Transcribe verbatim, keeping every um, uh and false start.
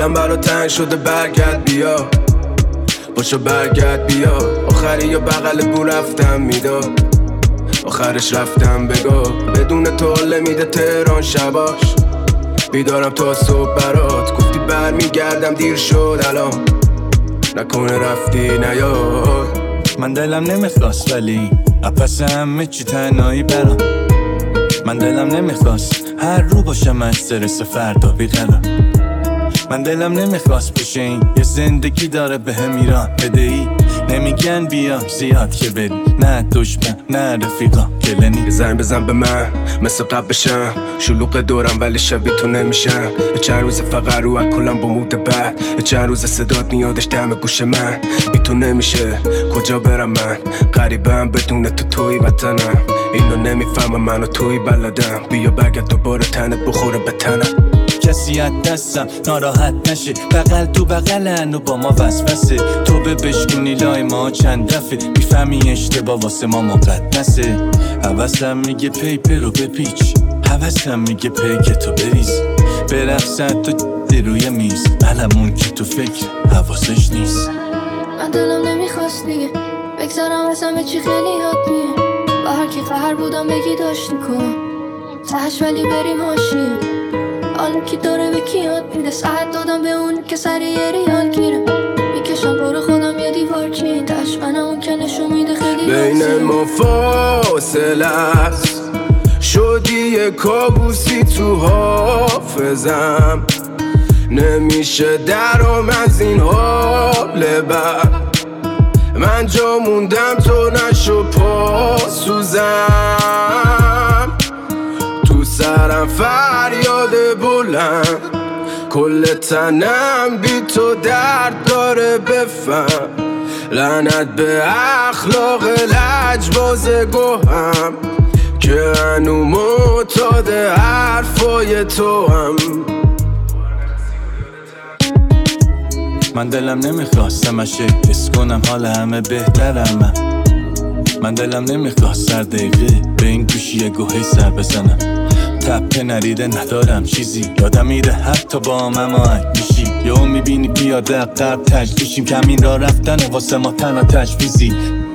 دلم برا تنگ شده برگرد بیا باشو برگرد بیا آخری یا بغل بو رفتم میداد آخرش رفتم بگو بدون تو حال میده تهران شباش بیدارم تا صبح برات گفتی برمیگردم دیر شد الان نکنه رفتی نیاد من دلم نمیخواست ولی اپس همه چی تنهایی برام من دلم نمیخواست هر رو باشم استرس فردا بیقرار من دلم نمیخواست بشه این یه زندگی داره به هم ایران بدهی نمیگن بیا زیاد که بری نه دشمن نه رفیقا گلنی زنگ بزن به من مثل قبل بشم شلوغ دورم ولی شبی تو نمیشم چند روز فقط رو اکلم با مود بعد چند روز صدات میادش دم گوش من بی تو نمیشه کجا برم من غریبم بدون تو توی وطنم اینو نمیفهمم منو توی بلدم بیا برگرد دوباره تنت بخوره به تنم کسی از دستم ناراحت نشه بغل تو بغلن و با ما وسوسه تو به بشکونی لای ما چند دفعه میفهمی اشتباه واسه ما مقدسه حوثم میگه پیپر رو بپیچ حوثم میگه پیک تو بریز برقصد تو روی میز علمون که تو فکر حواسش نیست من دلم نمیخواست دیگه بگذارم از همه چی خیلی یاد میه با هر کی قهر بودم بگی داشت میکنم تهش ولی بریم هاشیه حال کی داره به کی یاد میده ساعت دادم به اون که سر یه ریال گیره میکشم برو خودم یه دیوار چین تش منم اون که نشون میده خیلی بین ما فاصله است شدی یه کابوسی تو حافظم نمیشه درام از این حال بر من جا موندم تو نشو پا سوزم تو سرم فریاد بلند کل تنم بی تو درد داره بفهم لعنت به اخلاق لجباز گوهم که هنو معتاد حرفای تو هم من دلم نمیخواست همشه حس کنم حال همه بهترم من من دلم نمیخواست سر دقیقه به این گوشی گوهی سر بزنم تپه نریده ندارم چیزی یادم میره حتی با هم آهنگ میشی یا میبینی پیاده قرب تجلیشیم کمین را رفتن واسه ما تنها تجویزی